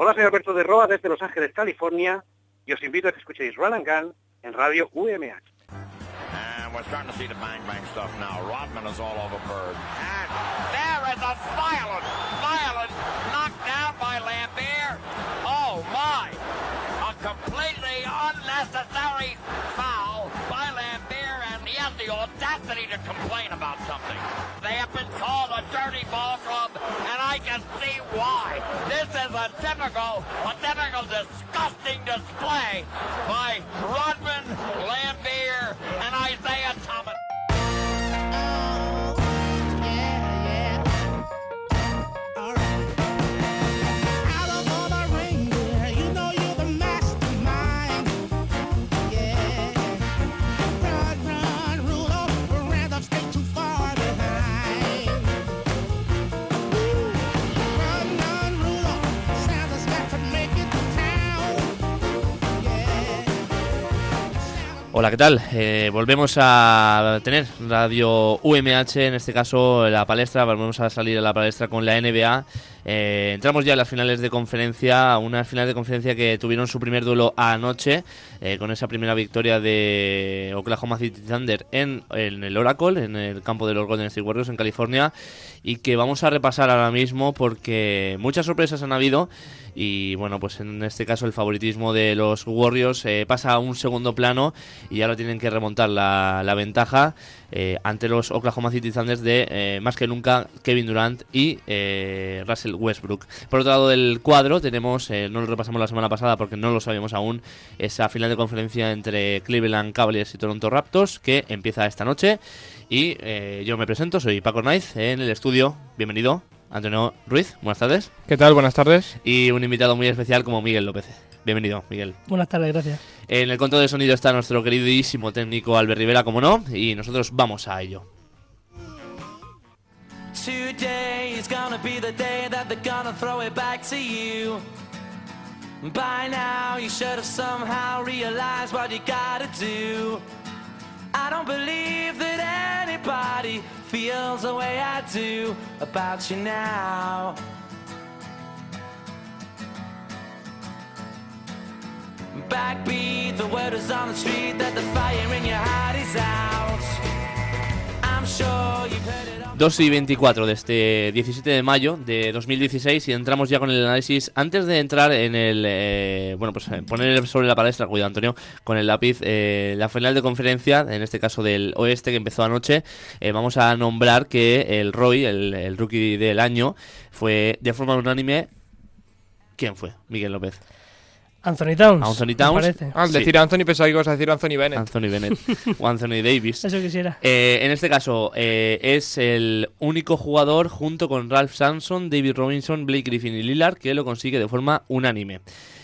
Hola, soy Alberto de Roa desde Los Ángeles, California, y os invito a que escuchéis Run and Gun en Radio UMH. And we're starting to see the bang stuff now. Rodman is all over Bird. And there is a violent knockdown by Lambert. Oh my! A completely unnecessary foul by Lambert, and he has the audacity to complain about something. They have been called a dirty ball club, and I can see why. This is a typical disgusting display by Rodman, Lambert, and Isaiah Thomas. Hola, ¿qué tal? Volvemos a tener Radio UMH, en este caso la palestra, volvemos a salir a la palestra con la NBA. Entramos ya en las finales de conferencia, unas finales de conferencia que tuvieron su primer duelo anoche, con esa primera victoria de Oklahoma City Thunder en el Oracle, en el campo de los Golden State Warriors en California, y que vamos a repasar ahora mismo porque muchas sorpresas han habido. Y bueno, pues en este caso el favoritismo de los Warriors pasa a un segundo plano y ahora tienen que remontar la ventaja ante los Oklahoma City Thunder de más que nunca Kevin Durant y Russell Westbrook. Por otro lado del cuadro tenemos, no lo repasamos la semana pasada porque no lo sabíamos aún, esa final de conferencia entre Cleveland Cavaliers y Toronto Raptors que empieza esta noche. Y yo me presento, soy Paco Naiz en el estudio. Bienvenido, Antonio Ruiz, buenas tardes. ¿Qué tal? Buenas tardes. Y un invitado muy especial como Miguel López. Bienvenido, Miguel. Buenas tardes, gracias. En el control de sonido está nuestro queridísimo técnico Albert Rivera, como no, y nosotros vamos a ello. Today is gonna be the day that they're gonna throw it back to you. By now you should have somehow realized what you gotta do. I don't believe that anybody feels the way I do about you now. Backbeat, the word is on the street that the fire in your heart is out. I'm sure you've heard it all. 2 y 24 de este 17 de mayo de 2016 y entramos ya con el análisis. Antes de entrar en el... poner sobre la palestra, cuidado Antonio, con el lápiz, la final de conferencia, en este caso del oeste que empezó anoche, vamos a nombrar que el Roy, el rookie del año, fue de forma unánime... ¿Quién fue? Miguel López. Anthony Towns. Anthony Towns. Al decir Anthony pensaba que ibas a decir Anthony Bennett. Anthony Bennett o Anthony Davis. Eso quisiera. En este caso es el único jugador junto con Ralph Sampson, David Robinson, Blake Griffin y Lillard que lo consigue de forma unánime.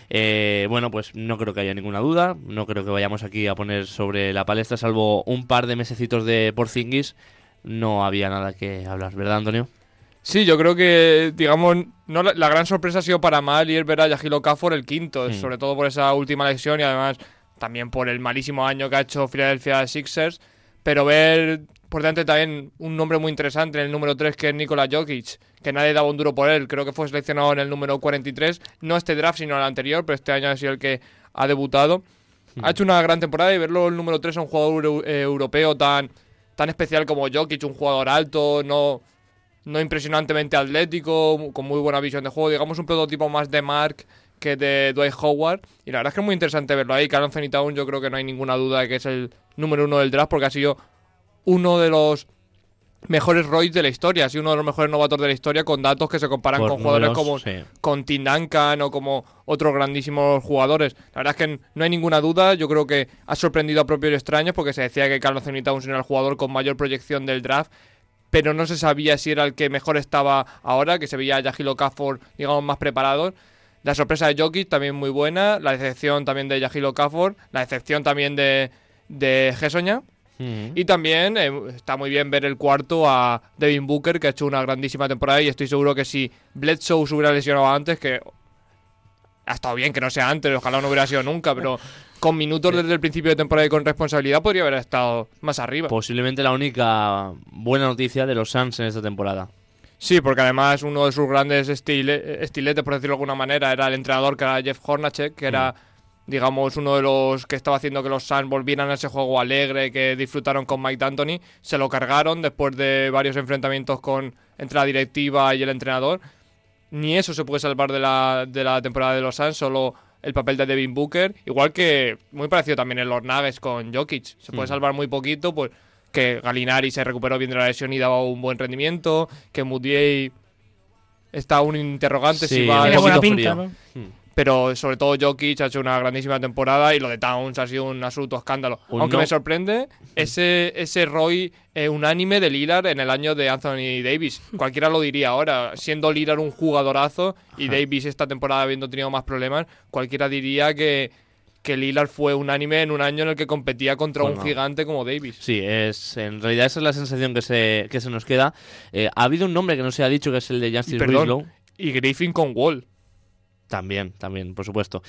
Bueno, pues no creo que haya ninguna duda. No creo que vayamos aquí a poner sobre la palestra, salvo un par de mesecitos de Porzingis. No había nada que hablar, ¿verdad, Antonio? Sí, yo creo que, digamos, no la gran sorpresa ha sido para mal y es ver a Jahlil Okafor el quinto, sobre todo por esa última lesión y además también por el malísimo año que ha hecho Philadelphia Sixers, pero ver por delante también un nombre muy interesante en el número 3 que es Nikola Jokic, que nadie daba un duro por él, creo que fue seleccionado en el número 43, no este draft sino el anterior, pero este año ha sido el que ha debutado. Ha hecho una gran temporada y verlo el número 3 a un jugador europeo tan especial como Jokic, un jugador alto, no impresionantemente atlético, con muy buena visión de juego, digamos un prototipo más de Mark que de Dwight Howard, y la verdad es que es muy interesante verlo ahí. Karl Anthony Towns yo creo que no hay ninguna duda de que es el número 1 del draft porque ha sido uno de los mejores Roys de la historia, ha sido uno de los mejores novatos de la historia con datos que se comparan por con jugadores números, como sí, con Tim Duncan o como otros grandísimos jugadores. La verdad es que no hay ninguna duda, yo creo que ha sorprendido a propios y extraños porque se decía que Karl Anthony Towns era el jugador con mayor proyección del draft, pero no se sabía si era el que mejor estaba ahora, que se veía a Jahlil Okafor, digamos, más preparados. La sorpresa de Jokic también muy buena, la decepción también de Jahlil Okafor, la decepción también de Hezonja. Y también está muy bien ver el cuarto a Devin Booker, que ha hecho una grandísima temporada y estoy seguro que si Bledsoe se hubiera lesionado antes, que ha estado bien que no sea antes, ojalá no hubiera sido nunca, pero con minutos desde el principio de temporada y con responsabilidad podría haber estado más arriba. Posiblemente la única buena noticia de los Suns en esta temporada. Sí, porque además uno de sus grandes estiletes, por decirlo de alguna manera, era el entrenador, que era Jeff Hornacek, que era, digamos, uno de los que estaba haciendo que los Suns volvieran a ese juego alegre que disfrutaron con Mike D'Antoni. Se lo cargaron después de varios enfrentamientos entre la directiva y el entrenador. Ni eso se puede salvar de la temporada de los Suns, solo el papel de Devin Booker. Igual que, muy parecido también en los Nuggets con Jokic. Se puede salvar muy poquito, pues que Gallinari se recuperó bien de la lesión y daba un buen rendimiento, que Mudiay está un interrogante si va tiene a buena poquito pinta, frío. ¿no? pero sobre todo Jokic ha hecho una grandísima temporada y lo de Towns ha sido un absoluto escándalo. Aunque me sorprende ese ROI unánime de Lillard en el año de Anthony Davis. Cualquiera lo diría ahora, siendo Lillard un jugadorazo y Davis esta temporada habiendo tenido más problemas, cualquiera diría que Lillard fue unánime en un año en el que competía contra un gigante como Davis. Sí, en realidad esa es la sensación que se nos queda. Ha habido un nombre que no se ha dicho, que es el de Justice Winslow. Y Griffin con Wall. También, por supuesto.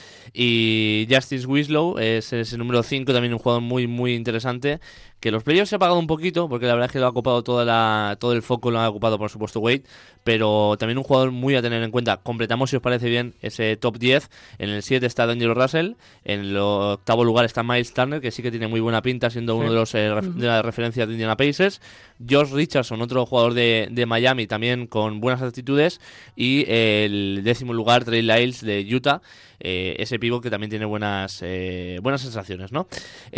Y Justice Winslow es el número 5, también un jugador muy, muy interesante, que los playoffs se ha apagado un poquito, porque la verdad es que lo ha ocupado todo el foco, lo ha ocupado por supuesto Wade, pero también un jugador muy a tener en cuenta. Completamos, si os parece bien, ese top 10. En el 7 está D'Angelo Russell, en el 8º lugar está Miles Turner, que sí que tiene muy buena pinta, siendo uno de los de las referencias de Indiana Pacers. Josh Richardson, otro jugador de Miami, también con buenas actitudes, y el 10º lugar, Trey Lyles de Utah, ese pívot que también tiene buenas sensaciones, ¿no?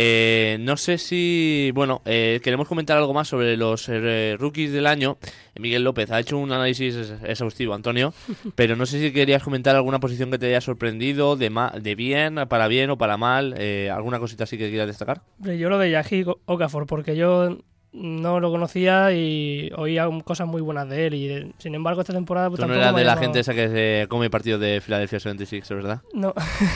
No sé si, queremos comentar algo más sobre los rookies del año. Miguel López ha hecho un análisis exhaustivo, Antonio, pero no sé si querías comentar alguna posición que te haya sorprendido, de bien, para bien o para mal, alguna cosita así que quieras destacar. Yo lo de Jahlil Okafor, porque yo no lo conocía y oía cosas muy buenas de él, y sin embargo esta temporada pues, tú no tampoco eras me de ha la llamado. gente esa que se come partidos de Philadelphia 76ers, ¿verdad? No.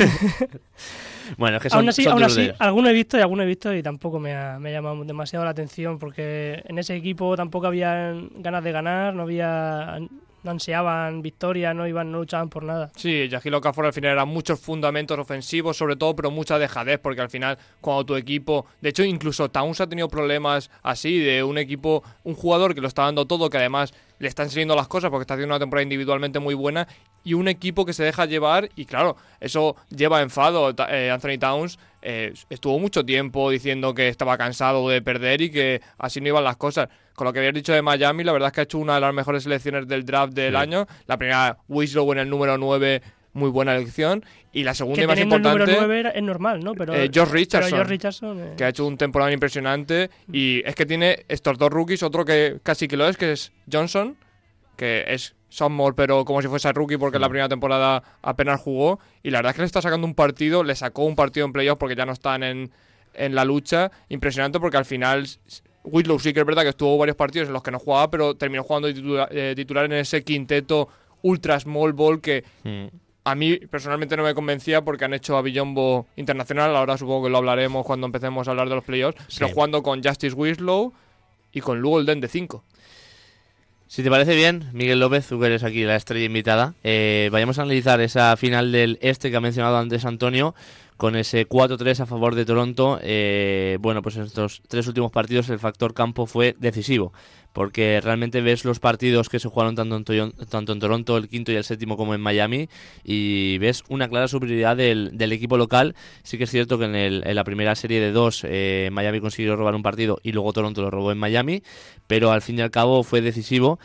Bueno, es que son, aún así, son duros de ellos. alguno he visto y tampoco me ha llamado demasiado la atención, porque en ese equipo tampoco había ganas de ganar, no ansiaban victoria, no luchaban por nada. Sí, Jahlil Okafor al final eran muchos fundamentos ofensivos, sobre todo, pero mucha dejadez, porque al final, cuando tu equipo... De hecho, incluso Towns ha tenido problemas así, de un jugador que lo está dando todo, que además le están saliendo las cosas porque está haciendo una temporada individualmente muy buena, y un equipo que se deja llevar, y claro, eso lleva enfado. Anthony Towns estuvo mucho tiempo diciendo que estaba cansado de perder y que así no iban las cosas. Con lo que habías dicho de Miami, la verdad es que ha hecho una de las mejores selecciones del draft del año. La primera, Winslow en el número 9, muy buena elección. Y la segunda, que y más importante, el número 9 es normal, ¿no? Pero Josh Richardson, que ha hecho un temporada impresionante. Y es que tiene estos dos rookies, otro que casi que lo es, que es Johnson, que es sophomore, pero como si fuese rookie, porque en la primera temporada apenas jugó. Y la verdad es que le está sacando un partido, le sacó un partido en playoff porque ya no están en la lucha. Impresionante, porque al final... Winslow sí que es verdad que estuvo varios partidos en los que no jugaba, pero terminó jugando titular en ese quinteto ultra small ball que a mí personalmente no me convencía, porque han hecho a Billombo internacional. Ahora supongo que lo hablaremos cuando empecemos a hablar de los playoffs, pero jugando con Justice Winslow y con Luol Deng de 5. Si te parece bien, Miguel López, tú que eres aquí la estrella invitada, vayamos a analizar esa final del este que ha mencionado antes Antonio, con ese 4-3 a favor de Toronto. Pues en estos 3 últimos partidos el factor campo fue decisivo, porque realmente ves los partidos que se jugaron tanto en Toronto, el quinto y el séptimo, como en Miami, y ves una clara superioridad del equipo local. Sí que es cierto que en la primera serie de 2 Miami consiguió robar un partido y luego Toronto lo robó en Miami, pero al fin y al cabo fue decisivo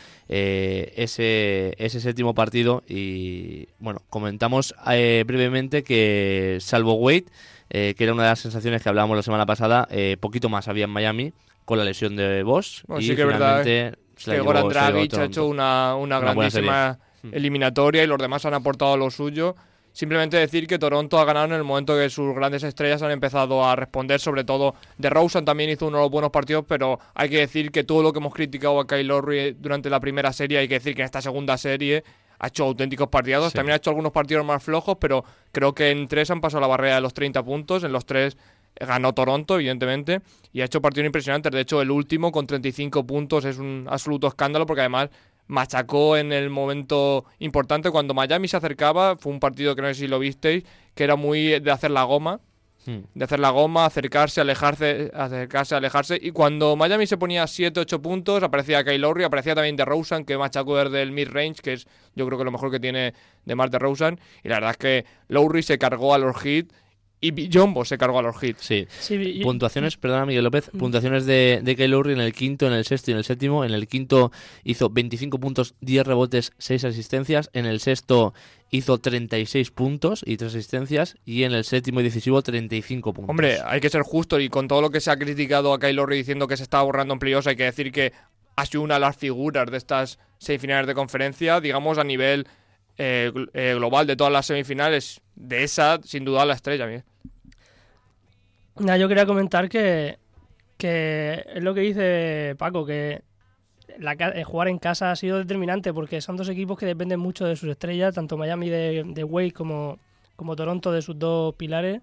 ese séptimo partido. Y bueno, comentamos brevemente que salvo Wade, que era una de las sensaciones que hablábamos la semana pasada, poquito más había en Miami con la lesión de Bosch. Bueno, y sí que es verdad que Goran Dragic ha hecho una grandísima eliminatoria y los demás han aportado lo suyo. Simplemente decir que Toronto ha ganado en el momento que sus grandes estrellas han empezado a responder, sobre todo DeRozan también hizo unos buenos partidos, pero hay que decir que todo lo que hemos criticado a Kyle Lowry durante la primera serie, hay que decir que en esta segunda serie ha hecho auténticos partidos. También ha hecho algunos partidos más flojos, pero creo que en 3 han pasado la barrera de los 30 puntos, en los 3 ganó Toronto, evidentemente, y ha hecho partidos impresionantes. De hecho, el último con 35 puntos es un absoluto escándalo, porque además machacó en el momento importante. Cuando Miami se acercaba, fue un partido que no sé si lo visteis, que era muy de hacer la goma, de hacer la goma, acercarse, alejarse. Y cuando Miami se ponía 7-8 puntos, aparecía Kyle Lowry, aparecía también DeRozan, que machacó desde el mid-range, que es yo creo que lo mejor que tiene de más DeRozan. Y la verdad es que Lowry se cargó a los Heat y Biyombo se cargó a los Heat. Sí. Puntuaciones, perdona Miguel López, puntuaciones de Kyle Lowry en el quinto, en el sexto y en el séptimo. En el quinto hizo 25 puntos, 10 rebotes, 6 asistencias. En el sexto hizo 36 puntos y 3 asistencias. Y en el séptimo y decisivo 35 puntos. Hombre, hay que ser justo, y con todo lo que se ha criticado a Kyle Lowry diciendo que se estaba borrando en playoffs, hay que decir que ha sido una de las figuras de estas semifinales de conferencia, digamos a nivel global de todas las semifinales. De esa, sin duda, la estrella, Miguel. Yo quería comentar que es lo que dice Paco, que jugar en casa ha sido determinante, porque son dos equipos que dependen mucho de sus estrellas, tanto Miami de Wade como Toronto de sus dos pilares,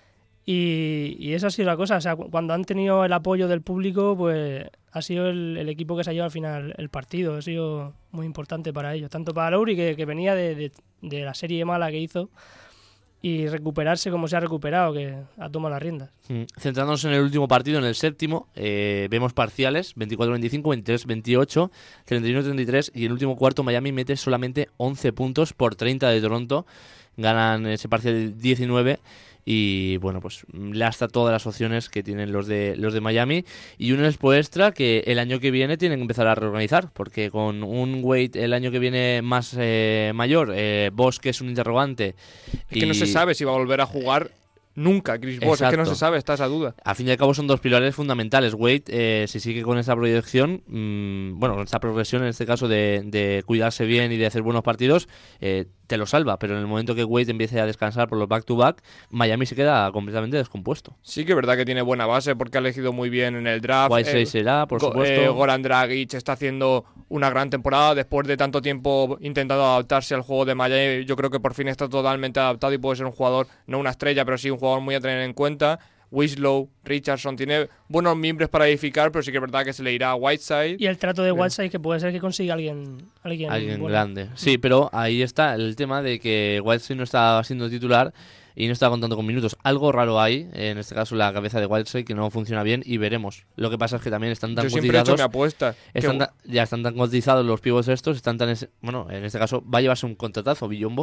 y esa ha sido la cosa. O sea, cuando han tenido el apoyo del público, pues ha sido el equipo que se ha llevado al final el partido. Ha sido muy importante para ellos, tanto para Lowry, que venía de la serie mala que hizo, y recuperarse como se ha recuperado, que ha tomado las riendas. Centrándonos en el último partido, en el séptimo, vemos parciales, 24-25, 23-28, 31-33, y en el último cuarto Miami mete solamente 11 puntos por 30 de Toronto, ganan ese parcial 19, y bueno, pues le hasta todas las opciones que tienen los de Miami, y un Expo Extra que el año que viene tienen que empezar a reorganizar, porque con un Wade el año que viene más mayor, Bosh, que es un interrogante, que no se sabe si va a volver a jugar nunca, Chris Bosh. Es que no se sabe, está esa duda. Al fin y al cabo son dos pilares fundamentales. Wade, si sigue con esa proyección, con esta progresión en este caso de cuidarse bien y de hacer buenos partidos, te lo salva, pero en el momento que Wade empiece a descansar por los back-to-back, Miami se queda completamente descompuesto. Sí que es verdad que tiene buena base, porque ha elegido muy bien en el draft. Whiteside será, por supuesto. Goran Dragic está haciendo una gran temporada después de tanto tiempo intentando adaptarse al juego de Miami. Yo creo que por fin está totalmente adaptado y puede ser un jugador, no una estrella, pero sí un jugador muy a tener en cuenta. Winslow, Richardson, tiene buenos miembros para edificar, pero sí que es verdad que se le irá a Whiteside. Y el trato de Whiteside, que puede ser que consiga alguien bueno. Grande. Sí, pero ahí está el tema de que Whiteside no está siendo titular y no está contando con minutos. Algo raro hay, en este caso la cabeza de Whiteside, que no funciona bien, y veremos. Lo que pasa es que también están tan cotizados. Yo siempre he hecho mi apuesta. Ya están tan cotizados los pivots estos, están tan... Bueno, en este caso va a llevarse un contratazo, Biyombo.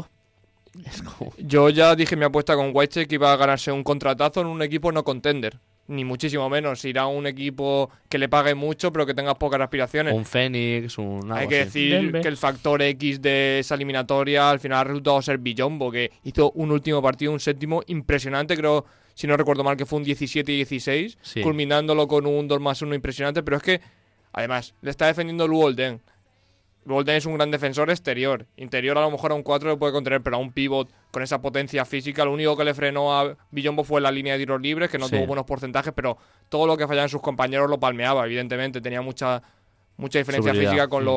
Yo ya dije mi apuesta con Whiteside que iba a ganarse un contratazo en un equipo no contender, ni muchísimo menos. Irá a un equipo que le pague mucho pero que tenga pocas aspiraciones. Un Phoenix, Hay que decir Denver, que el factor X de esa eliminatoria al final ha resultado ser Biyombo, que hizo un último partido, un séptimo impresionante, creo, si no recuerdo mal, que fue un 17-16, sí, culminándolo con un 2+1 impresionante. Pero es que además le está defendiendo Luol Deng. Golden es un gran defensor exterior. Interior a lo mejor a un 4 le puede contener, pero a un pivot con esa potencia física, lo único que le frenó a Biyombo fue la línea de tiros libres, que no tuvo buenos porcentajes, pero todo lo que fallaban sus compañeros lo palmeaba, evidentemente. Tenía mucha diferencia física con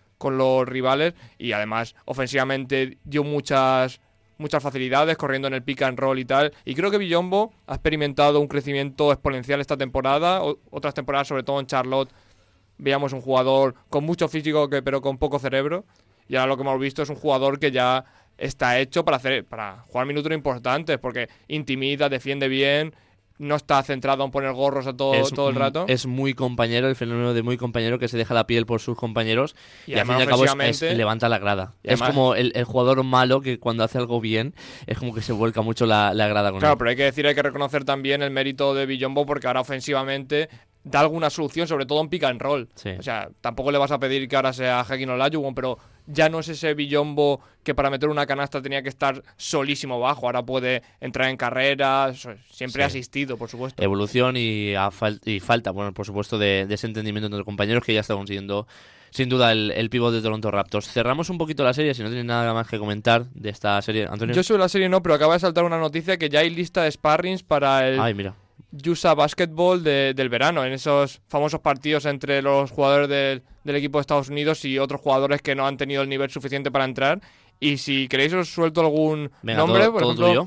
los rivales, y además ofensivamente dio muchas facilidades corriendo en el pick and roll y tal. Y creo que Biyombo ha experimentado un crecimiento exponencial esta temporada. Otras temporadas, sobre todo en Charlotte, veíamos un jugador con mucho físico pero con poco cerebro, y ahora lo que hemos visto es un jugador que ya está hecho para jugar minutos importantes, porque intimida, defiende bien, no está centrado en poner gorros a todo el rato. Es muy compañero, el fenómeno de muy compañero, que se deja la piel por sus compañeros y al fin y al cabo levanta la grada. Es como el jugador malo que cuando hace algo bien es como que se vuelca mucho la grada con él. Claro, pero hay que reconocer también el mérito de Biyombo, porque ahora ofensivamente da alguna solución, sobre todo en pick and roll. Sí. O sea, tampoco le vas a pedir que ahora sea Hakeem Olajuwon, pero ya no es ese Biyombo que para meter una canasta tenía que estar solísimo bajo. Ahora puede entrar en carrera, siempre asistido, por supuesto. Evolución y falta, bueno, por supuesto, de ese entendimiento entre los compañeros, que ya está consiguiendo sin duda el pívot de Toronto Raptors. Cerramos un poquito la serie, si no tenéis nada más que comentar de esta serie, Antonio. Yo sobre la serie no, pero acaba de saltar una noticia que ya hay lista de sparrings para el... Ay, mira. USA Basketball del verano, en esos famosos partidos entre los jugadores del equipo de Estados Unidos y otros jugadores que no han tenido el nivel suficiente para entrar. Y si queréis os suelto algún nombre, por ejemplo,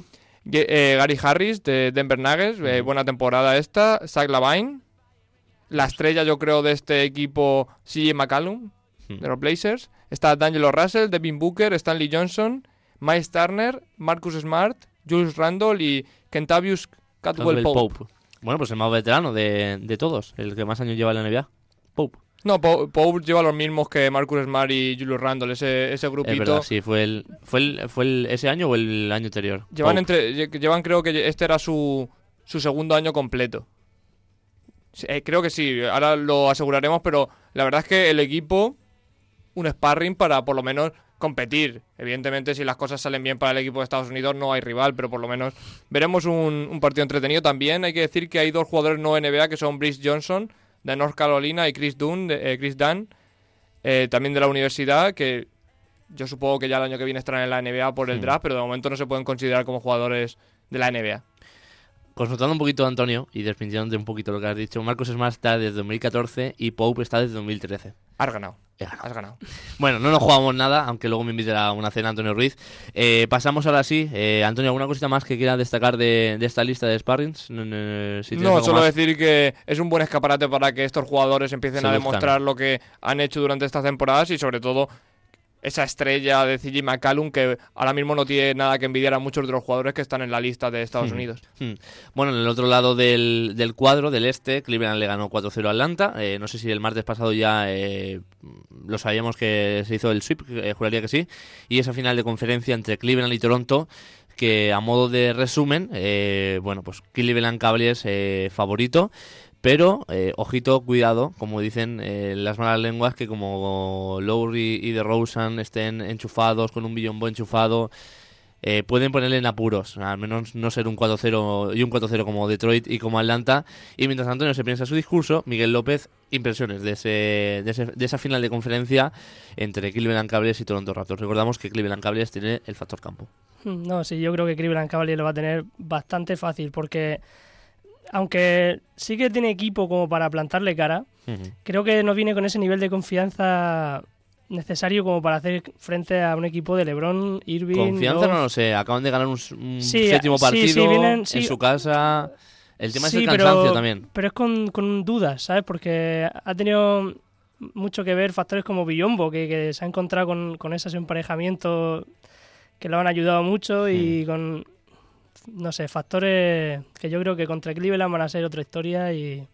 Gary Harris de Denver Nuggets, buena temporada esta. Zach LaVine, la estrella yo creo de este equipo, CJ McCollum de los Blazers. Está D'Angelo Russell, Devin Booker, Stanley Johnson, Miles Turner, Marcus Smart, Julius Randle y Kentavious Caldwell Pope. Bueno, pues el más veterano de todos, el que más años lleva en la NBA. Pope. No, Pope lleva los mismos que Marcus Smart y Julius Randle, ese grupito. Es verdad, sí, fue ese año o el año anterior. Llevan creo que este era su segundo año completo. Creo que sí, ahora lo aseguraremos, pero la verdad es que el equipo, un sparring para por lo menos competir. Evidentemente, si las cosas salen bien para el equipo de Estados Unidos, no hay rival, pero por lo menos veremos un partido entretenido. También hay que decir que hay 2 jugadores no NBA, que son Brice Johnson, de North Carolina, y Chris Dunn, también de la universidad, que yo supongo que ya el año que viene estarán en la NBA por el draft, pero de momento no se pueden considerar como jugadores de la NBA. Consultando un poquito a Antonio y despintiéndote un poquito lo que has dicho, Marcus Smart está desde 2014 y Pope está desde 2013. Has ganado. Bueno, no nos jugamos nada, aunque luego me invite a una cena Antonio Ruiz. Pasamos ahora sí. Antonio, ¿alguna cosita más que quieras destacar de esta lista de sparrings? No, solo decir que es un buen escaparate para que estos jugadores empiecen a demostrar lo que han hecho durante estas temporadas y sobre todo esa estrella de CJ McCollum que ahora mismo no tiene nada que envidiar a muchos de los jugadores que están en la lista de Estados Unidos. Bueno, en el otro lado del cuadro, del este, Cleveland le ganó 4-0 a Atlanta. No sé si el martes pasado ya lo sabíamos que se hizo el sweep, juraría que sí. Y esa final de conferencia entre Cleveland y Toronto, que a modo de resumen, bueno, pues Cleveland Cavaliers favorito. Pero, ojito, cuidado, como dicen las malas lenguas, que como Lowry y DeRozan estén enchufados, con un Billombo enchufado, pueden ponerle en apuros, al menos no ser un 4-0 y un 4-0 como Detroit y como Atlanta. Y mientras Antonio se piensa su discurso, Miguel López, impresiones de esa final de conferencia entre Cleveland Cavaliers y Toronto Raptors. Recordamos que Cleveland Cavaliers tiene el factor campo. No, sí, yo creo que Cleveland Cavaliers lo va a tener bastante fácil, porque aunque sí que tiene equipo como para plantarle cara, creo que no viene con ese nivel de confianza necesario como para hacer frente a un equipo de LeBron, Irving... Confianza no lo sé, acaban de ganar un séptimo partido en su casa. El tema es el cansancio también. Pero es con dudas, ¿sabes? Porque ha tenido mucho que ver factores como Billombo, que se ha encontrado con esos emparejamientos que lo han ayudado mucho y con... no sé, factores que yo creo que contra Cleveland van a ser otra historia y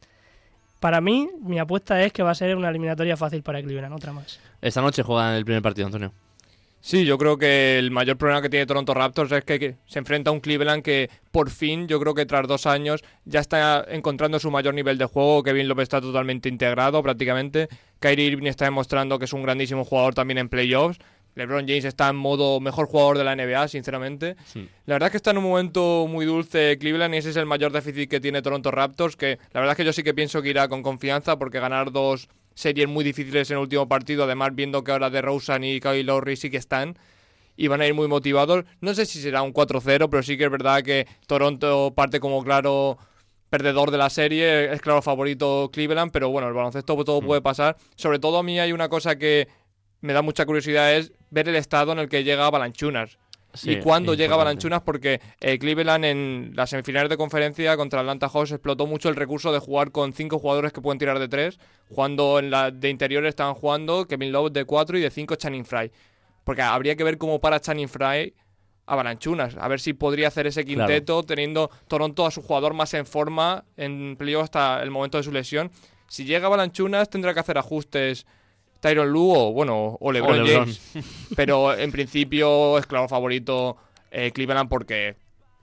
para mí, mi apuesta es que va a ser una eliminatoria fácil para Cleveland, otra más. Esta noche juegan el primer partido, Antonio. Sí, yo creo que el mayor problema que tiene Toronto Raptors es que se enfrenta a un Cleveland que por fin, yo creo que tras 2 años, ya está encontrando su mayor nivel de juego. Kevin Love está totalmente integrado prácticamente. Kyrie Irving está demostrando que es un grandísimo jugador también en playoffs. LeBron James está en modo mejor jugador de la NBA, sinceramente. Sí. La verdad es que está en un momento muy dulce Cleveland y ese es el mayor déficit que tiene Toronto Raptors, que la verdad es que yo sí que pienso que irá con confianza porque ganar 2 series muy difíciles en el último partido, además viendo que ahora DeRozan y Kyle Lowry sí que están y van a ir muy motivados. No sé si será un 4-0, pero sí que es verdad que Toronto parte como claro perdedor de la serie, es claro favorito Cleveland, pero bueno, el baloncesto todo puede pasar. Sobre todo a mí hay una cosa que me da mucha curiosidad, es ver el estado en el que llega Valanciunas. Sí, y cuándo llega Valanciunas, porque Cleveland en las semifinales de conferencia contra Atlanta Hawks explotó mucho el recurso de jugar con 5 jugadores que pueden tirar de 3, jugando en la de interior estaban jugando Kevin Love de 4 y de 5 Channing Frye. Porque habría que ver cómo para Channing Frye a Valanciunas, a ver si podría hacer ese quinteto, teniendo Toronto a su jugador más en forma en playoff hasta el momento de su lesión. Si llega Valanciunas tendrá que hacer ajustes Tyronn Lue o LeBron James. Pero en principio es claro favorito Cleveland porque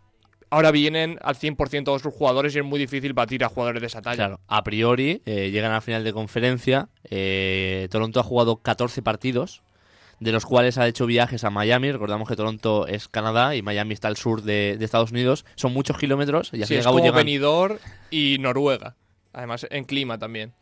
ahora vienen al 100% todos sus jugadores y es muy difícil batir a jugadores de esa talla. Claro, a priori llegan a la final de conferencia. Toronto ha jugado 14 partidos, de los cuales ha hecho viajes a Miami. Recordamos que Toronto es Canadá y Miami está al sur de Estados Unidos. Son muchos kilómetros. Y sí, es como Benidorm y Noruega. Además, en clima también.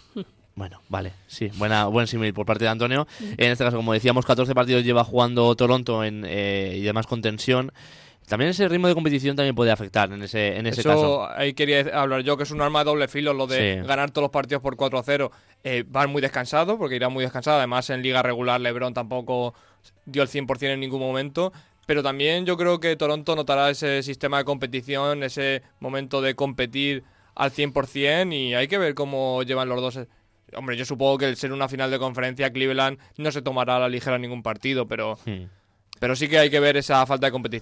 Bueno, vale, sí, buen símil por parte de Antonio. En este caso, como decíamos, 14 partidos lleva jugando Toronto y además con tensión. También ese ritmo de competición también puede afectar en ese caso. Eso ahí quería hablar yo, que es un arma de doble filo lo de ganar todos los partidos por 4-0. Van muy descansados, porque irán muy descansados. Además, en liga regular LeBron tampoco dio el 100% en ningún momento. Pero también yo creo que Toronto notará ese sistema de competición, ese momento de competir al 100%, y hay que ver cómo llevan los dos. Hombre, yo supongo que el ser una final de conferencia, Cleveland no se tomará a la ligera ningún partido, pero sí que hay que ver esa falta de competición.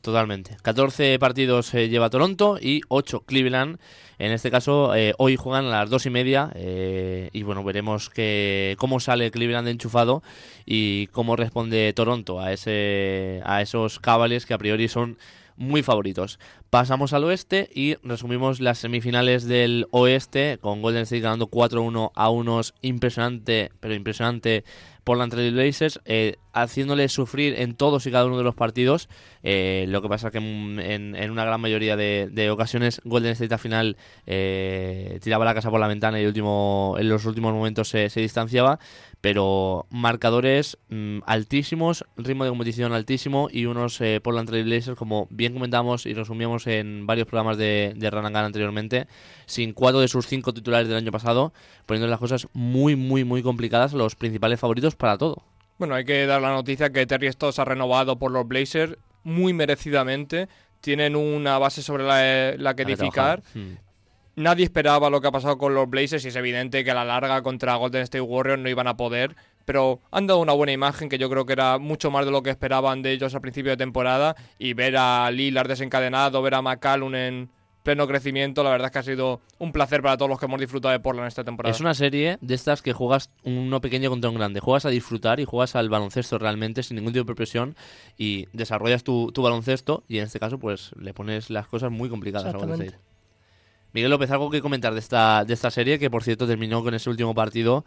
Totalmente. 14 partidos lleva Toronto y 8 Cleveland. En este caso, hoy juegan a las 2:30 y bueno, veremos cómo sale Cleveland enchufado y cómo responde Toronto a esos Cavaliers que a priori son muy favoritos. Pasamos al oeste y resumimos las semifinales del oeste con Golden State ganando 4-1 a unos impresionante Portland Trail Blazers, haciéndole sufrir en todos y cada uno de los partidos. Lo que pasa que en una gran mayoría de ocasiones Golden State al final tiraba la casa por la ventana y en los últimos momentos se distanciaba, pero marcadores altísimos, ritmo de competición altísimo y unos Portland Trail Blazers, como bien comentamos y resumíamos en varios programas de Run and Gun anteriormente, sin 4 de sus 5 titulares del año pasado, poniendo las cosas muy, muy, muy complicadas a los principales favoritos para todo. Bueno, hay que dar la noticia que Terry Stotts ha renovado por los Blazers muy merecidamente. Tienen una base sobre la que edificar. Nadie esperaba lo que ha pasado con los Blazers y es evidente que a la larga contra Golden State Warriors no iban a poder, pero han dado una buena imagen que yo creo que era mucho más de lo que esperaban de ellos al principio de temporada, y ver a Lillard desencadenado, ver a McCallum en pleno crecimiento, la verdad es que ha sido un placer para todos los que hemos disfrutado de Portland esta temporada. Es una serie de estas que juegas uno pequeño contra un grande, juegas a disfrutar y juegas al baloncesto realmente sin ningún tipo de presión y desarrollas tu baloncesto, y en este caso pues le pones las cosas muy complicadas a Golden State. Miguel López, ¿algo que comentar de esta serie? Que, por cierto, terminó con ese último partido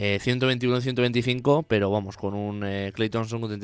121-125, pero vamos, con un Klay Thompson con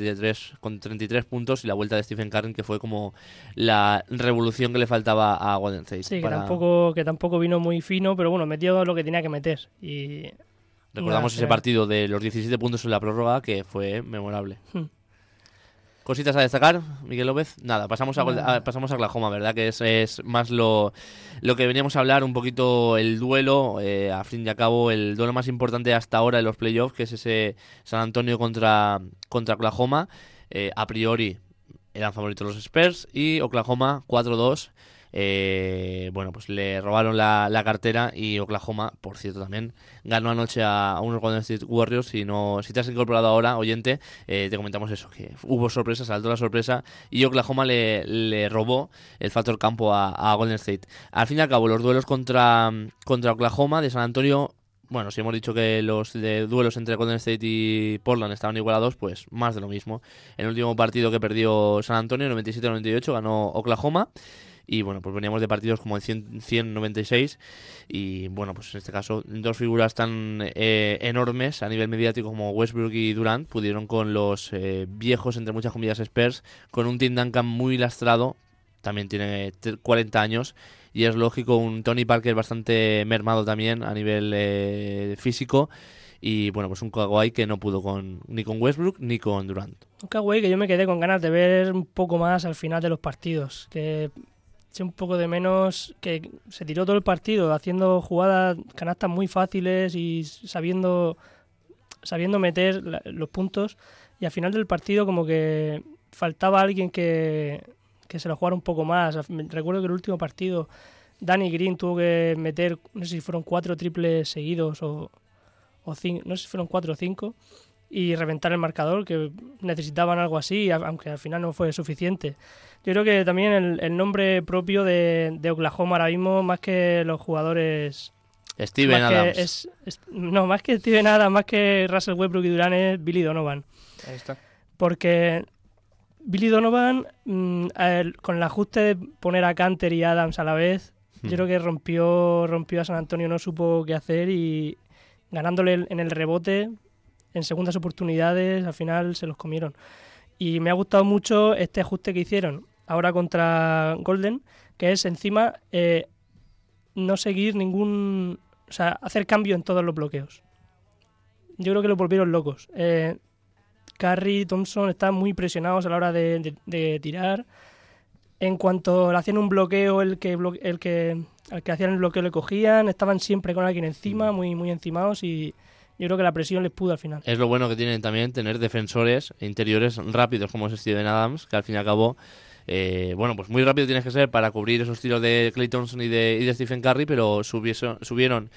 33 puntos y la vuelta de Stephen Curry, que fue como la revolución que le faltaba a Golden State. Sí, que tampoco vino muy fino, pero bueno, metió lo que tenía que meter. Y recordamos ese partido de los 17 puntos en la prórroga, que fue memorable. ¿Cositas a destacar, Miguel López? Nada, pasamos a Oklahoma, ¿verdad? Que es más lo que veníamos a hablar, un poquito el duelo, a fin y a cabo, el duelo más importante hasta ahora de los playoffs, que es ese San Antonio contra Oklahoma. A priori eran favoritos los Spurs y Oklahoma 4-2. Bueno, pues le robaron la cartera y Oklahoma, por cierto, también ganó anoche a unos Golden State Warriors. Si te has incorporado ahora, oyente, te comentamos eso, que hubo sorpresa, saltó la sorpresa y Oklahoma le robó el factor campo a Golden State. Al fin y al cabo, los duelos contra Oklahoma de San Antonio, bueno, si hemos dicho que los duelos entre Golden State y Portland estaban igualados, pues más de lo mismo. En el último partido que perdió San Antonio, 97-98, ganó Oklahoma. Y bueno, pues veníamos de partidos como el 100-96 y bueno, pues en este caso dos figuras tan enormes a nivel mediático como Westbrook y Durant pudieron con los viejos, entre muchas comillas, Spurs, con un Tim Duncan muy lastrado, también tiene 40 años y es lógico, un Tony Parker bastante mermado también a nivel físico. Y bueno, pues un Kawhi que no pudo ni con Westbrook ni con Durant. Un Kawhi que yo me quedé con ganas de ver un poco más al final de los partidos, que un poco de menos, que se tiró todo el partido haciendo jugadas, canastas muy fáciles y sabiendo meter los puntos, y al final del partido como que faltaba alguien que se lo jugara un poco más. Recuerdo que el último partido Danny Green tuvo que meter, no sé si fueron 4 triples seguidos o 5, no sé si fueron 4 o 5, y reventar el marcador, que necesitaban algo así, aunque al final no fue suficiente. Yo creo que también el nombre propio de Oklahoma ahora mismo, más que los jugadores... Steven Adams. Más que Steven Adams, más que Russell Westbrook y Durant, es Billy Donovan. Ahí está. Porque Billy Donovan, con el ajuste de poner a Kanter y Adams a la vez, yo creo que rompió a San Antonio, no supo qué hacer, y ganándole en el rebote, en segundas oportunidades, al final se los comieron. Y me ha gustado mucho este ajuste que hicieron ahora contra Golden, que es encima no seguir o sea, hacer cambio en todos los bloqueos. Yo creo que lo volvieron locos. Curry, Thompson están muy presionados a la hora de tirar. En cuanto le hacían un bloqueo, al que hacían el bloqueo le cogían, estaban siempre con alguien encima, muy, muy encimados, y yo creo que la presión les pudo al final. Es lo bueno que tienen también tener defensores interiores rápidos como es Steven Adams, que al fin y al cabo Bueno, pues muy rápido tienes que ser para cubrir esos tiros de Klay Thompson y de Stephen Curry, pero supieron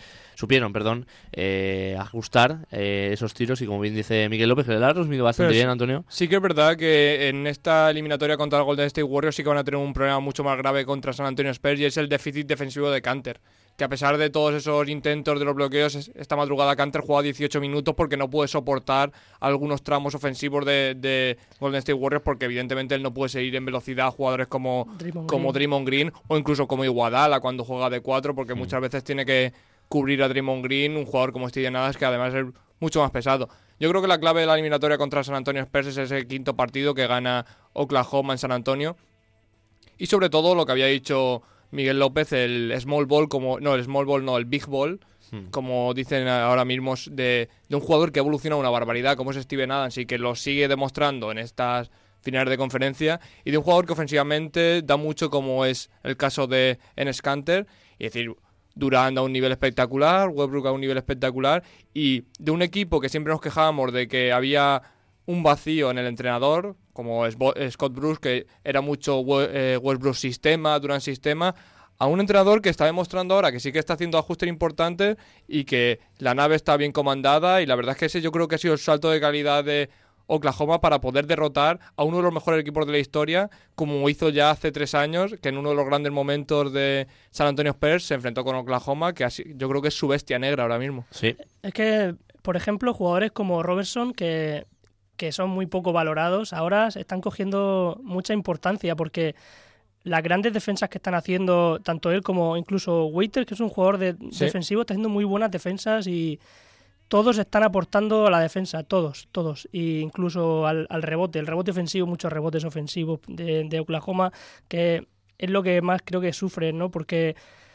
ajustar esos tiros, y como bien dice Miguel López, que el aro mide bastante bien, Antonio. Sí que es verdad que en esta eliminatoria contra el Golden State Warriors sí que van a tener un problema mucho más grave contra San Antonio Spurs, y es el déficit defensivo de Kanter, que a pesar de todos esos intentos de los bloqueos, esta madrugada Kanter juega 18 minutos porque no puede soportar algunos tramos ofensivos de Golden State Warriors, porque evidentemente él no puede seguir en velocidad a jugadores como Draymond Green o incluso como Iguodala cuando juega de 4, porque muchas veces tiene que cubrir a Draymond Green, un jugador como Steven Adams, que además es mucho más pesado. Yo creo que la clave de la eliminatoria contra San Antonio Spurs es ese quinto partido que gana Oklahoma en San Antonio, y sobre todo lo que había dicho Miguel López, el big ball, como dicen ahora mismo, de un jugador que evoluciona una barbaridad, como es Steven Adams, y que lo sigue demostrando en estas finales de conferencia, y de un jugador que ofensivamente da mucho, como es el caso de Enes Kanter, y decir, Durant a un nivel espectacular, Westbrook a un nivel espectacular, y de un equipo que siempre nos quejábamos de que había un vacío en el entrenador, como Scott Brooks, que era mucho Westbrook sistema, Durant sistema, a un entrenador que está demostrando ahora que sí que está haciendo ajustes importantes y que la nave está bien comandada, y la verdad es que ese yo creo que ha sido el salto de calidad de Oklahoma para poder derrotar a uno de los mejores equipos de la historia, como hizo ya hace 3 años, que en uno de los grandes momentos de San Antonio Spurs se enfrentó con Oklahoma, que yo creo que es su bestia negra ahora mismo. Sí. Es que, por ejemplo, jugadores como Robertson, que son muy poco valorados, ahora se están cogiendo mucha importancia, porque las grandes defensas que están haciendo, tanto él como incluso Waiters, que es un jugador defensivo, está haciendo muy buenas defensas, y todos están aportando a la defensa, todos, e incluso al rebote, el rebote ofensivo, muchos rebotes ofensivos de Oklahoma, que es lo que más creo que sufren, ¿no? Porque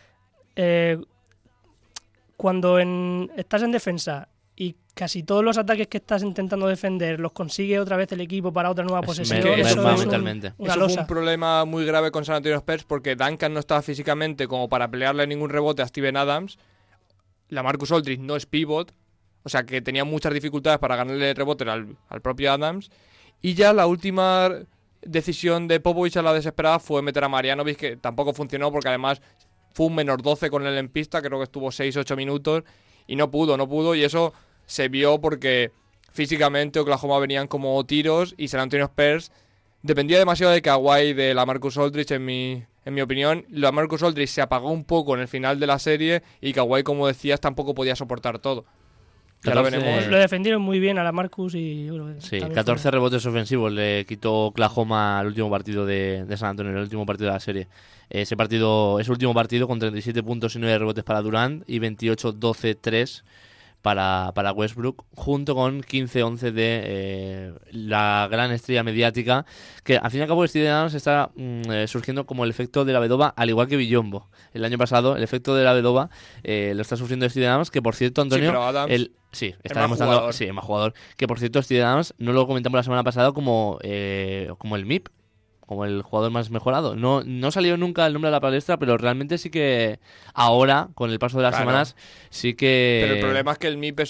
cuando estás en defensa y casi todos los ataques que estás intentando defender los consigue otra vez el equipo para otra nueva posesión, eso es un problema muy grave con San Antonio Spurs, porque Duncan no estaba físicamente como para pelearle ningún rebote a Steven Adams, LaMarcus Aldridge no es pivot, o sea que tenía muchas dificultades para ganarle el rebote al propio Adams, y ya la última decisión de Popovich a la desesperada fue meter a Marjanovic, que tampoco funcionó porque además fue un -12 con él en pista, creo que estuvo 6-8 minutos, y no pudo, y eso se vio porque físicamente Oklahoma venían como tiros, y San Antonio Spurs dependía demasiado de Kawhi, de LaMarcus Aldridge, en mi opinión. LaMarcus Aldridge se apagó un poco en el final de la serie, y Kawhi, como decías, tampoco podía soportar todo. Ya lo veremos. Lo defendieron muy bien a LaMarcus, y sí, 14 rebotes ofensivos le quitó Oklahoma al último partido de San Antonio, el último partido de la serie. Ese último partido con 37 puntos y 9 rebotes para Durant y 28-12-3 para Westbrook, junto con 15-11 de la gran estrella mediática, que al fin y al cabo Steven Adams está surgiendo como el efecto de la Vedova, al igual que Billombo. El año pasado el efecto de la Vedova lo está sufriendo Steven Adams, que por cierto, Antonio, sí, pero Adams está demostrando, es más jugador, que por cierto Steven Adams, no lo comentamos la semana pasada, como el MIP, como el jugador más mejorado. No salió nunca el nombre de la palestra, pero realmente sí que ahora, con el paso de las semanas, sí que... Pero el problema es que el MIP es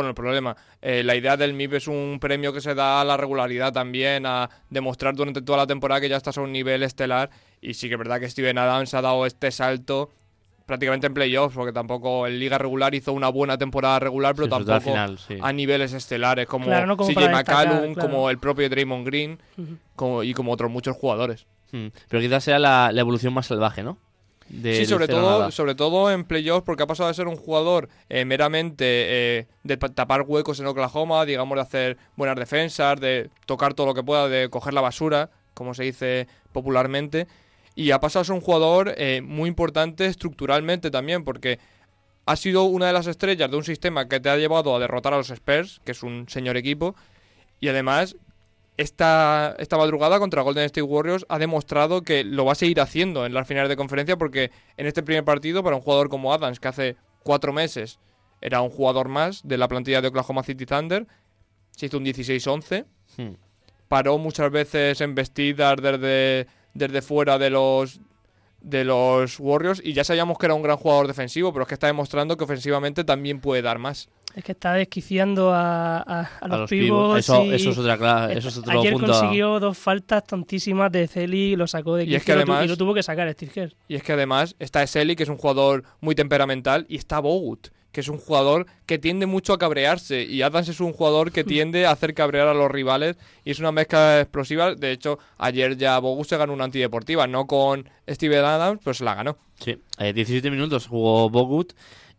la idea del MIP es un premio que se da a la regularidad también, a demostrar durante toda la temporada que ya estás a un nivel estelar, y sí que es verdad que Steven Adams ha dado este salto prácticamente en playoffs, porque tampoco en liga regular hizo una buena temporada regular, pero tampoco final, a niveles estelares como no como CJ McCollum, claro, como el propio Draymond Green, y como otros muchos jugadores. Pero quizás sea la evolución más salvaje, ¿no? Sí, sobre todo en playoffs, porque ha pasado de ser un jugador meramente de tapar huecos en Oklahoma, digamos, de hacer buenas defensas, de tocar todo lo que pueda, de coger la basura, como se dice popularmente, y ha pasado a ser un jugador muy importante estructuralmente también, porque ha sido una de las estrellas de un sistema que te ha llevado a derrotar a los Spurs, que es un señor equipo, y además esta madrugada contra Golden State Warriors ha demostrado que lo va a seguir haciendo en las finales de conferencia, porque en este primer partido, para un jugador como Adams, que hace 4 meses era un jugador más de la plantilla de Oklahoma City Thunder, se hizo un 16-11, paró muchas veces embestidas desde fuera de de los Warriors, y ya sabíamos que era un gran jugador defensivo, pero es que está demostrando que ofensivamente también puede dar más. Es que está desquiciando a los pivots. pivots. Eso es otro ayer punto. Consiguió 2 faltas tontísimas de Celi y lo sacó de Y es quicio que además, y lo tuvo que sacar Steve Kerr. Y es que además está Celi, que es un jugador muy temperamental, y está Bogut, que es un jugador que tiende mucho a cabrearse, y Adams es un jugador que tiende a hacer cabrear a los rivales, y es una mezcla explosiva. De hecho, ayer ya Bogut se ganó una antideportiva, no con Steven Adams, pero se la ganó. Sí, 17 minutos jugó Bogut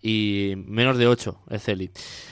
y menos de 8 Celi.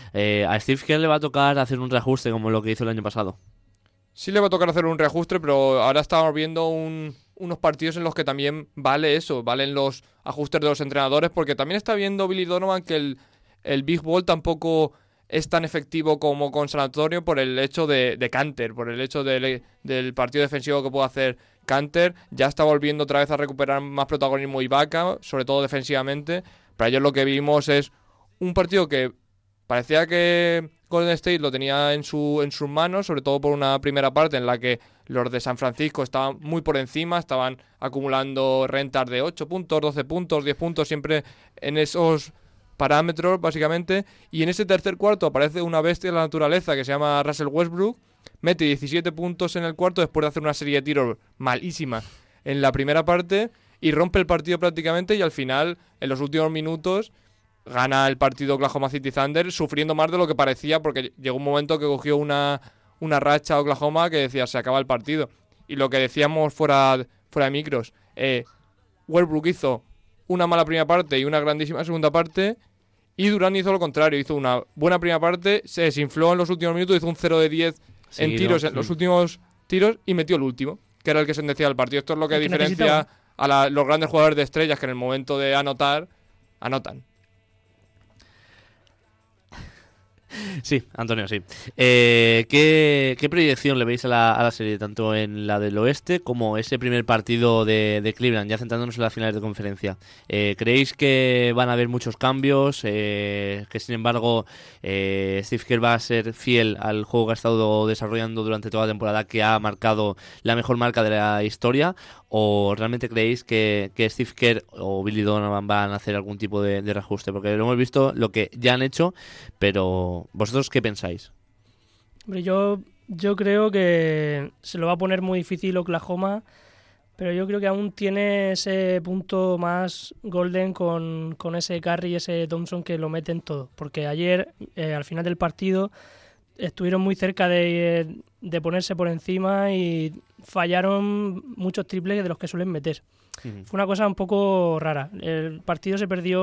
A Steve Kerr le va a tocar hacer un reajuste como lo que hizo el año pasado. Sí le va a tocar hacer un reajuste, pero ahora estamos viendo unos partidos en los que también valen los ajustes de los entrenadores, porque también está viendo Billy Donovan que el Big Ball tampoco es tan efectivo como con San Antonio por el hecho de Kanter, por el hecho del partido defensivo que puede hacer Kanter. Ya está volviendo otra vez a recuperar más protagonismo Ibaka, sobre todo defensivamente. Pero ayer lo que vimos es un partido que parecía que Golden State lo tenía en sus manos, sobre todo por una primera parte en la que los de San Francisco estaban muy por encima, estaban acumulando rentas de 8 puntos, 12 puntos, 10 puntos, siempre en esos parámetros, básicamente. Y en ese tercer cuarto aparece una bestia de la naturaleza que se llama Russell Westbrook, mete 17 puntos en el cuarto después de hacer una serie de tiros malísima en la primera parte y rompe el partido prácticamente, y al final, en los últimos minutos, gana el partido Oklahoma City Thunder, sufriendo más de lo que parecía, porque llegó un momento que cogió una racha Oklahoma que decía, se acaba el partido. Y lo que decíamos fuera de micros, Westbrook hizo una mala primera parte y una grandísima segunda parte, y Durant hizo lo contrario, hizo una buena primera parte, se desinfló en los últimos minutos, hizo un 0 de 10 en tiros, en los últimos tiros, y metió el último, que era el que sentenciaba el partido. Esto es lo que diferencia a los grandes jugadores de estrellas, que en el momento de anotar, anotan. Sí, Antonio, sí. ¿Qué proyección le veis a la serie, tanto en la del oeste como ese primer partido de Cleveland, ya centrándonos en las finales de conferencia? ¿Creéis que van a haber muchos cambios? Que sin embargo Steve Kerr va a ser fiel al juego que ha estado desarrollando durante toda la temporada, que ha marcado la mejor marca de la historia? ¿O realmente creéis que Steve Kerr o Billy Donovan van a hacer algún tipo de reajuste? Porque lo hemos visto lo que ya han hecho, pero ¿vosotros qué pensáis? Hombre, yo creo que se lo va a poner muy difícil Oklahoma, pero yo creo que aún tiene ese punto más golden con ese Curry y ese Thompson, que lo meten todo. Porque ayer, al final del partido, estuvieron muy cerca de ponerse por encima y fallaron muchos triples de los que suelen meter. Uh-huh. Fue una cosa un poco rara. El partido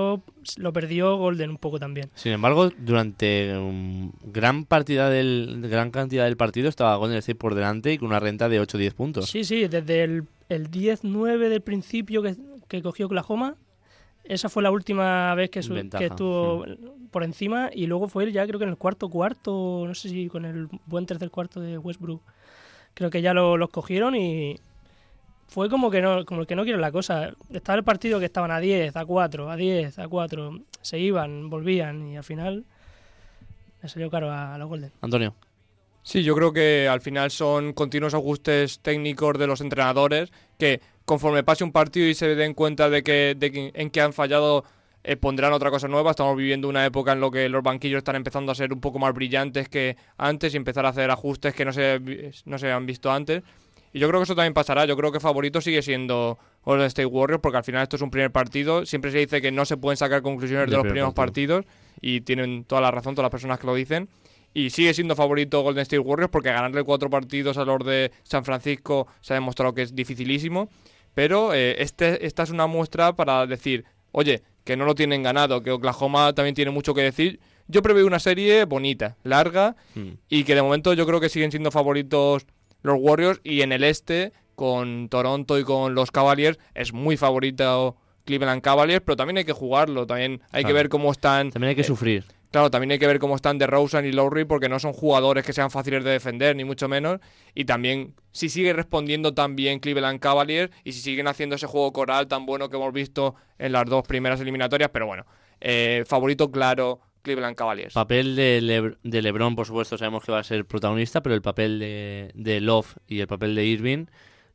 lo perdió Golden un poco también. Sin embargo, durante gran cantidad del partido estaba Golden State por delante y con una renta de 8-10 puntos. Sí, desde el 10-9 del principio que cogió Oklahoma, esa fue la última vez que estuvo por encima, y luego fue ya creo que en el cuarto, no sé si con el buen tercer cuarto de Westbrook, creo que ya los cogieron, y fue como que no quieren la cosa. Estaba el partido que estaban a 10, a 4, a 10, a 4, se iban, volvían, y al final le salió caro a los Golden. Antonio. Sí, yo creo que al final son continuos ajustes técnicos de los entrenadores que, conforme pase un partido y se den cuenta de en qué han fallado, pondrán otra cosa nueva. Estamos viviendo una época en la que los banquillos están empezando a ser un poco más brillantes que antes y empezar a hacer ajustes que no se han visto antes. Y yo creo que eso también pasará. Yo creo que favorito sigue siendo Golden State Warriors, porque al final esto es un primer partido. Siempre se dice que no se pueden sacar conclusiones de los primeros partidos, y tienen toda la razón todas las personas que lo dicen. Y sigue siendo favorito Golden State Warriors, porque ganarle 4 partidos a los de San Francisco se ha demostrado que es dificilísimo. Pero esta es una muestra para decir, oye, que no lo tienen ganado, que Oklahoma también tiene mucho que decir. Yo preveo una serie bonita, larga, y que de momento yo creo que siguen siendo favoritos los Warriors. Y en el este, con Toronto y con los Cavaliers, es muy favorito Cleveland Cavaliers, pero también hay que jugarlo, también hay que ver cómo están. También hay que sufrir. Claro, también hay que ver cómo están DeRozan y Lowry, porque no son jugadores que sean fáciles de defender, ni mucho menos. Y también, si sigue respondiendo tan bien Cleveland Cavaliers, y si siguen haciendo ese juego coral tan bueno que hemos visto en las 2 primeras eliminatorias. Pero bueno, favorito claro Cleveland Cavaliers. Papel de LeBron, por supuesto, sabemos que va a ser protagonista, pero el papel de Love y el papel de Irving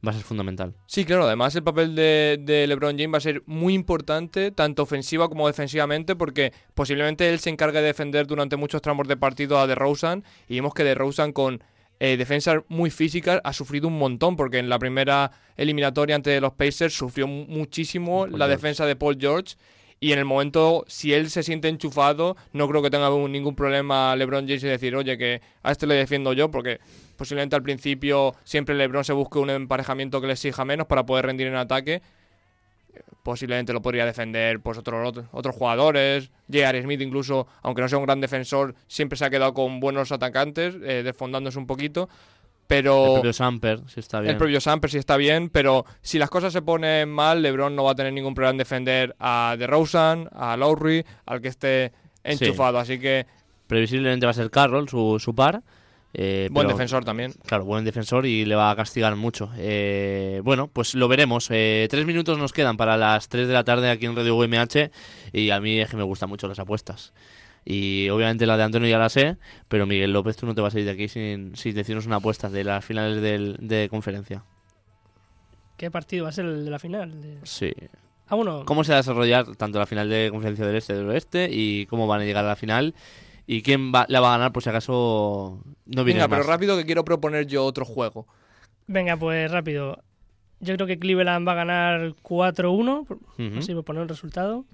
va a ser fundamental. Sí, claro, además el papel de LeBron James va a ser muy importante, tanto ofensiva como defensivamente, porque posiblemente él se encargue de defender durante muchos tramos de partido a DeRozan, y vimos que DeRozan con defensas muy físicas ha sufrido un montón, porque en la primera eliminatoria ante los Pacers sufrió muchísimo la defensa de Paul George, y en el momento, si él se siente enchufado, no creo que tenga ningún problema LeBron James y decir, oye, que a este le defiendo yo, porque posiblemente al principio siempre LeBron se busque un emparejamiento que le exija menos para poder rendir en ataque. Posiblemente lo podría defender pues otros jugadores. J.R. Smith incluso, aunque no sea un gran defensor, siempre se ha quedado con buenos atacantes, desfondándose un poquito. Pero el propio Samper, si está bien. El propio Samper, si está bien, pero si las cosas se ponen mal, LeBron no va a tener ningún problema en defender a DeRozan, a Lowry, al que esté enchufado. Así que previsiblemente va a ser Carroll, su par. Buen defensor también. Claro, buen defensor y le va a castigar mucho. Bueno, pues lo veremos. 3 minutos nos quedan para las 3 de la tarde aquí en Radio UMH y a mí es que me gustan mucho las apuestas. Y obviamente la de Antonio ya la sé, pero Miguel López, tú no te vas a ir de aquí sin decirnos una apuesta de las finales de conferencia. ¿Qué partido va a ser el de la final? Sí. Bueno. ¿Cómo se va a desarrollar tanto la final de conferencia del este y del oeste y cómo van a llegar a la final? ¿Y quién la va a ganar por si acaso no viene más? Venga, pero rápido que quiero proponer yo otro juego. Venga, pues rápido. Yo creo que Cleveland va a ganar 4-1, así por poner un resultado.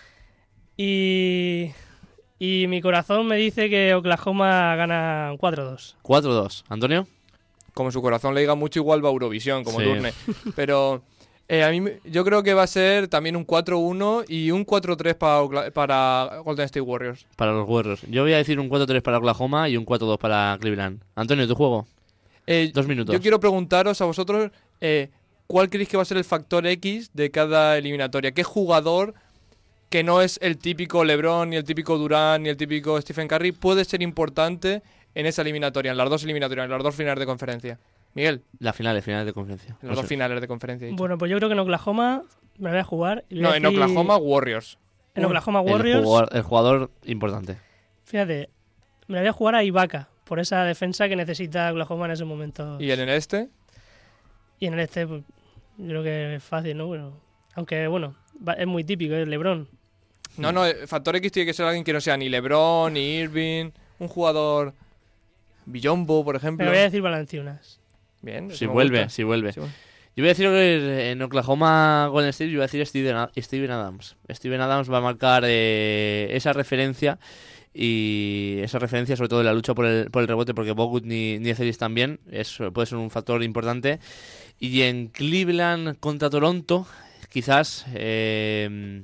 Y mi corazón me dice que Oklahoma gana 4-2. 4-2. ¿Antonio? Como su corazón le diga mucho, igual va a Eurovisión, como Turne. Pero yo creo que va a ser también un 4-1 y un 4-3 para Golden State Warriors. Para los Warriors. Yo voy a decir un 4-3 para Oklahoma y un 4-2 para Cleveland. Antonio, ¿tu juego? 2 minutos. Yo quiero preguntaros a vosotros ¿cuál creéis que va a ser el factor X de cada eliminatoria? ¿Qué jugador que no es el típico LeBron, ni el típico Durant, ni el típico Stephen Curry puede ser importante en esa eliminatoria, en las dos eliminatorias, en las dos finales de conferencia? Miguel. Las finales de conferencia. En las dos finales de conferencia. Bueno, pues yo creo que en Oklahoma me la voy a jugar. Y en Oklahoma Warriors. En Oklahoma Warriors. El jugador importante. Fíjate, me la voy a jugar a Ibaka, por esa defensa que necesita Oklahoma en ese momento. ¿Y en el este? Y en el este, pues, yo creo que es fácil, ¿no? Bueno, aunque, bueno, es muy típico, es LeBron. No, el factor X tiene que ser alguien que no sea ni LeBron, ni Irving, un jugador Billombo, por ejemplo. Me voy a decir Valanciunas. Bien. Si vuelve. Yo voy a decir que en Oklahoma Golden State, yo voy a decir Steven Adams. Steven Adams va a marcar esa referencia, y esa referencia sobre todo en la lucha por el rebote, porque Bogut ni Celis también puede ser un factor importante. Y en Cleveland contra Toronto, quizás me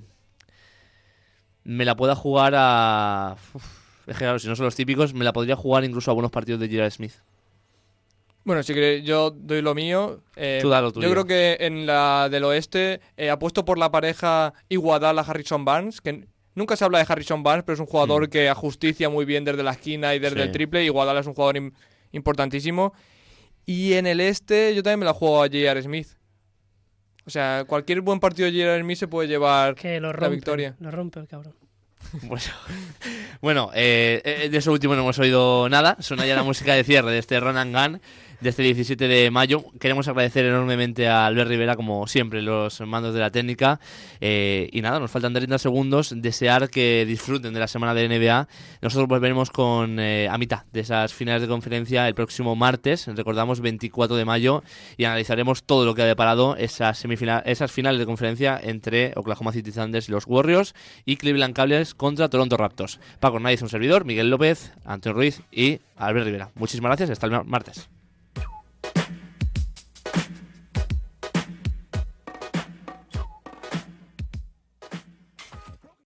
la pueda jugar a... es que claro, si no son los típicos, me la podría jugar incluso a buenos partidos de J.R. Smith. Bueno, si queréis, yo doy lo mío. Tú da lo tuyo. Yo creo que en la del oeste apuesto por la pareja Iguodala-Harrison Barnes, que nunca se habla de Harrison Barnes, pero es un jugador que ajusticia muy bien desde la esquina y desde el triple. Iguodala es un jugador importantísimo. Y en el este yo también me la juego a J.R. Smith. O sea, cualquier buen partido de J.R. Smith se puede llevar la victoria. Lo rompe el cabrón. Bueno, de eso último no hemos oído nada. Suena ya la música de cierre de este Run and Gun de este 17 de mayo. Queremos agradecer enormemente a Albert Rivera, como siempre, los mandos de la técnica. Y nada, nos faltan 30 segundos. Desear que disfruten de la semana de NBA. Nosotros volveremos a mitad de esas finales de conferencia el próximo martes, recordamos 24 de mayo, y analizaremos todo lo que ha deparado esas finales de conferencia entre Oklahoma City Thunders y los Warriors, y Cleveland Cavaliers contra Toronto Raptors. Paco Nadie, un servidor, Miguel López, Antonio Ruiz y Albert Rivera. Muchísimas gracias y hasta el martes.